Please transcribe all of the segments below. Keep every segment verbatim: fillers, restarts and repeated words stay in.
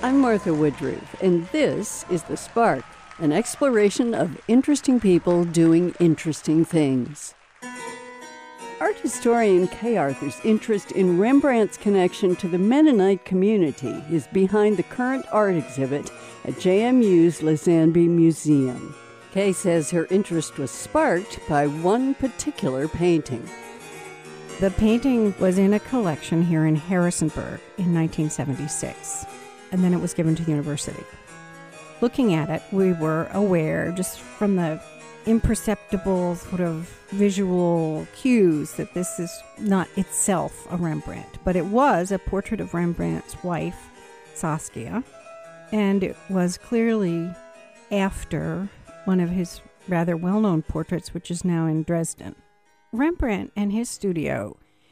I'm Martha Woodruff, and this is The Spark, an exploration of interesting people doing interesting things. Art historian Kay Arthur's interest in Rembrandt's connection to the Mennonite community is behind the current art exhibit at J M U's Lazenby Museum. Kay says her interest was sparked by one particular painting. The painting was in a collection here in Harrisonburg in nineteen seventy-six, and then it was given to the university. Looking at it, we were aware, just from the imperceptible sort of visual cues, that this is not itself a Rembrandt, but it was a portrait of Rembrandt's wife, Saskia, and it was clearly after one of his rather well-known portraits, which is now in Dresden. Rembrandt and his studio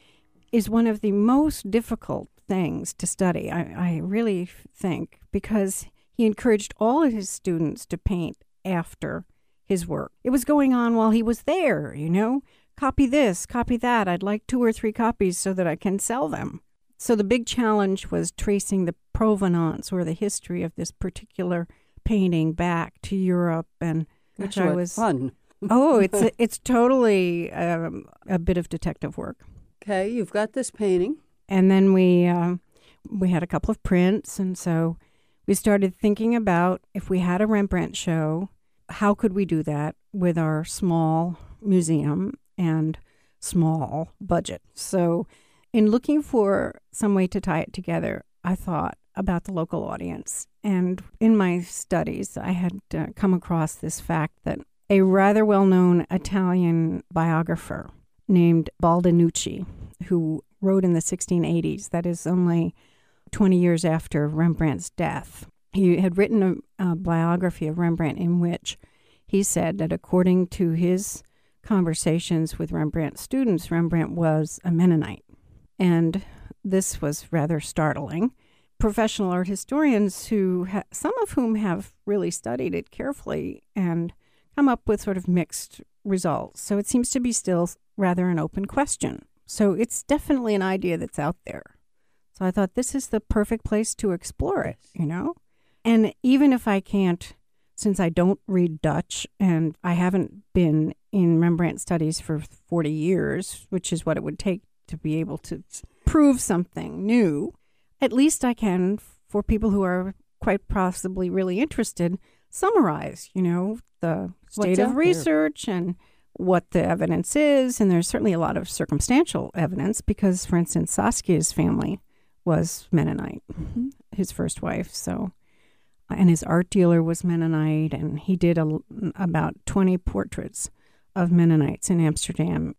is one of the most difficult things to study, I, I really think, because he encouraged all of his students to paint after his work. It was going on while he was there, you know. Copy this, copy that. I'd like two or three copies so that I can sell them. So the big challenge was tracing the provenance or the history of this particular painting back to Europe, and which Gosh, I was fun. oh, it's it's totally um, a bit of detective work. Okay, you've got this painting. And then we uh, we had a couple of prints, and so we started thinking about, if we had a Rembrandt show, how could we do that with our small museum and small budget? So in looking for some way to tie it together, I thought about the local audience. And in my studies, I had uh, come across this fact that a rather well-known Italian biographer named Baldinucci, who wrote in the sixteen eighties, that is only twenty years after Rembrandt's death, he had written a, a biography of Rembrandt in which he said that according to his conversations with Rembrandt's students, Rembrandt was a Mennonite. And this was rather startling. Professional art historians, who ha- some of whom have really studied it carefully and come up with sort of mixed results. So it seems to be still rather an open question. So it's definitely an idea that's out there. So I thought this is the perfect place to explore it, you know? And even if I can't, since I don't read Dutch and I haven't been in Rembrandt studies for forty years, which is what it would take to be able to prove something new, at least I can, for people who are quite possibly really interested, summarize, you know, the state of research and what the evidence is. And there's certainly a lot of circumstantial evidence because, for instance, Saskia's family was Mennonite, mm-hmm. his first wife. So, and his art dealer was Mennonite, and he did a, about twenty portraits of Mennonites in Amsterdam.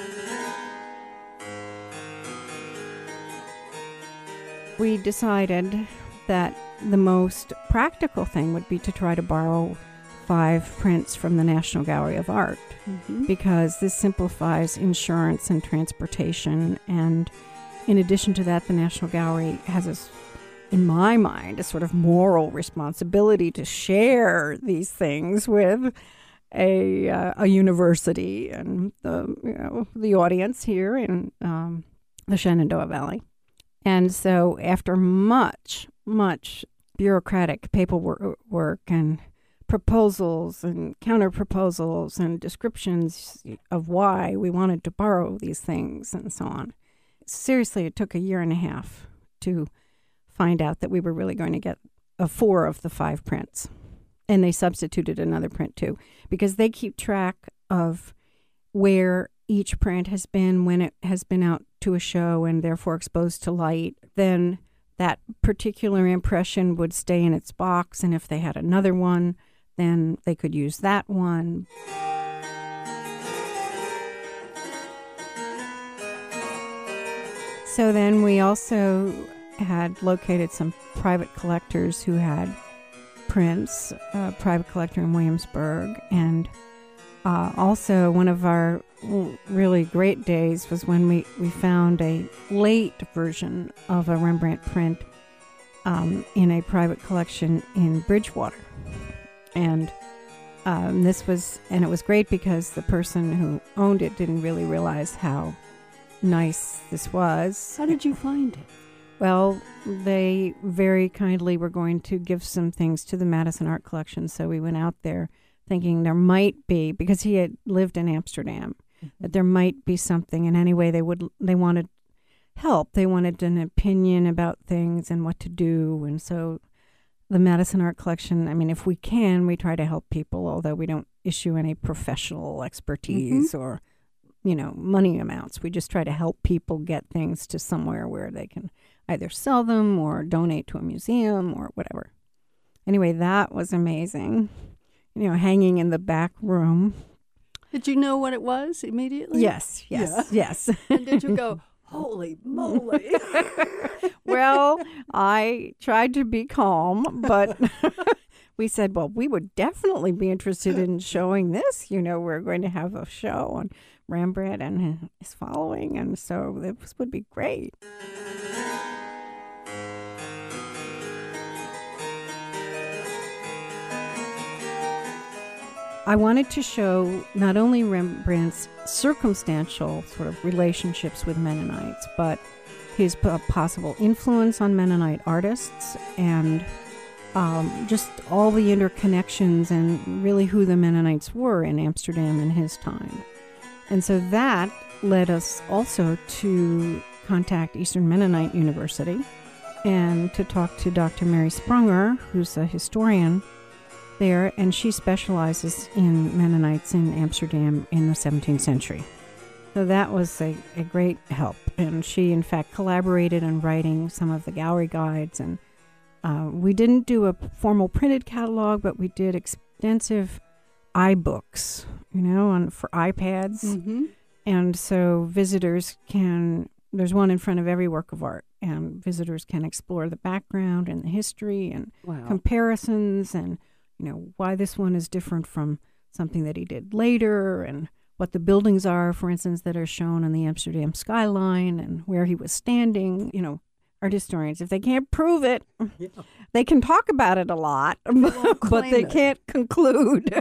We decided that the most practical thing would be to try to borrow five prints from the National Gallery of Art, mm-hmm. because this simplifies insurance and transportation. And in addition to that, the National Gallery has, a, in my mind, a sort of moral responsibility to share these things with a uh, a university and the you know the audience here in um, the Shenandoah Valley. And so after much, much bureaucratic paperwork and proposals and counter-proposals and descriptions of why we wanted to borrow these things and so on, seriously, it took a year and a half to find out that we were really going to get a four of the five prints. And they substituted another print too, because they keep track of where each print has been when it has been out to a show and therefore exposed to light. Then that particular impression would stay in its box, and if they had another one, then they could use that one. So then we also had located some private collectors who had prints, a private collector in Williamsburg, and uh, also one of our really great days was when we, we found a late version of a Rembrandt print um, in a private collection in Bridgewater. And um, this was, and it was great because the person who owned it didn't really realize how nice this was. How did you find it? Well, they very kindly were going to give some things to the Madison Art Collection, so we went out there thinking there might be, because he had lived in Amsterdam, mm-hmm. that there might be something. And anyway, they would they wanted help. They wanted an opinion about things and what to do. And so the Madison Art Collection, I mean, if we can, we try to help people, although we don't issue any professional expertise mm-hmm. or, you know, money amounts. We just try to help people get things to somewhere where they can either sell them or donate to a museum or whatever. Anyway, that was amazing. You know, hanging in the back room. Did you know what it was immediately? Yes, yes, yeah. yes. And did you go, holy moly? Well, I tried to be calm, but we said, well, we would definitely be interested in showing this. You know, we're going to have a show on Rembrandt and his following, and so this would be great. I wanted to show not only Rembrandt's circumstantial sort of relationships with Mennonites, but his p- possible influence on Mennonite artists and um, just all the interconnections and really who the Mennonites were in Amsterdam in his time. And so that led us also to contact Eastern Mennonite University and to talk to Doctor Mary Sprunger, who's a historian there, and she specializes in Mennonites in Amsterdam in the seventeenth century. So that was a, a great help. And she, in fact, collaborated in writing some of the gallery guides. And uh, we didn't do a formal printed catalog, but we did extensive iBooks, you know, on for iPads. Mm-hmm. And so visitors can, there's one in front of every work of art, and visitors can explore the background and the history and wow. comparisons and, you know, why this one is different from something that he did later, and what the buildings are, for instance, that are shown on the Amsterdam skyline, and where he was standing. You know, art historians, if they can't prove it, yeah. they can talk about it a lot, but, but they it. can't conclude.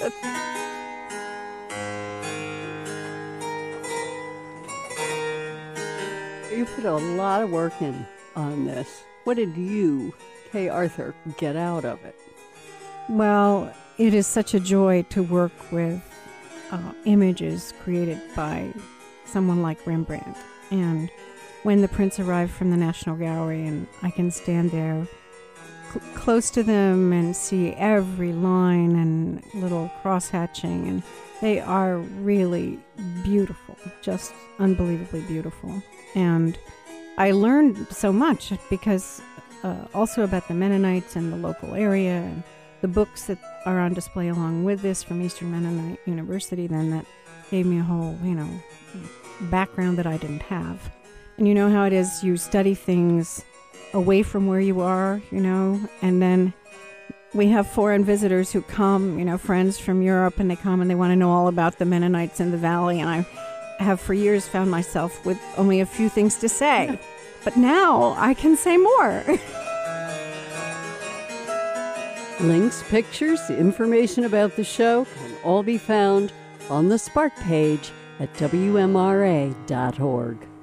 You put a lot of work in on this. What did you, Kay Arthur, get out of it? Well, it is such a joy to work with uh, images created by someone like Rembrandt. And when the prints arrive from the National Gallery, and I can stand there cl- close to them and see every line and little cross-hatching, and they are really beautiful, just unbelievably beautiful. And I learned so much because uh, also about the Mennonites and the local area, and the books that are on display along with this from Eastern Mennonite University, then that gave me a whole, you know, background that I didn't have. And you know how it is, you study things away from where you are, you know, and then we have foreign visitors who come, you know, friends from Europe, and they come and they want to know all about the Mennonites in the valley, and I have for years found myself with only a few things to say. But now I can say more. Links, pictures, information about the show can all be found on the Spark page at W M R A dot org.